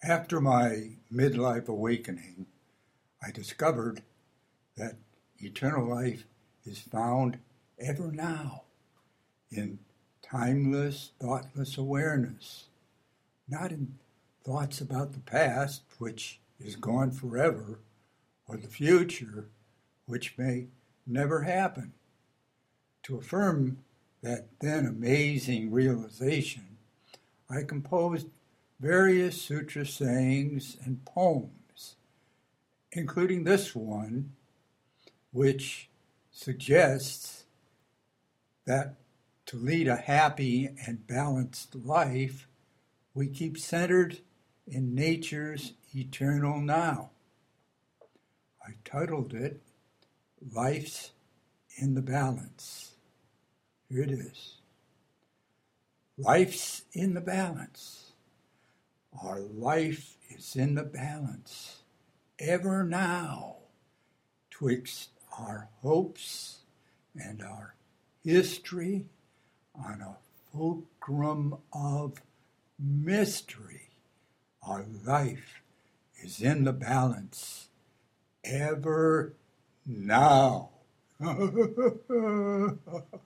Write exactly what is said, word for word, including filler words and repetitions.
After my midlife awakening, I discovered that eternal life is found ever now in timeless, thoughtless awareness, not in thoughts about the past, which is gone forever, or the future, which may never happen. To affirm that then amazing realization, I composed various sutra sayings and poems, including this one, which suggests that to lead a happy and balanced life, we keep centered in nature's eternal now. I titled it, Life's in the Balance. Here it is. Life's in the balance. Our life is in the balance, ever now, twixt our hopes and our history on a fulcrum of mystery. Our life is in the balance, ever now.